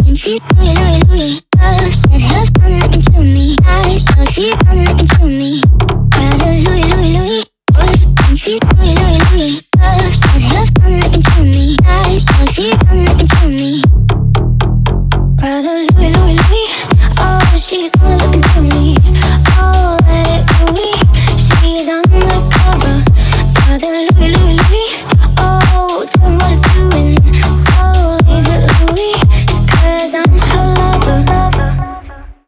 And she's Louis, Louis, Louis. Said have fun looking to me. I saw she fun looking to me.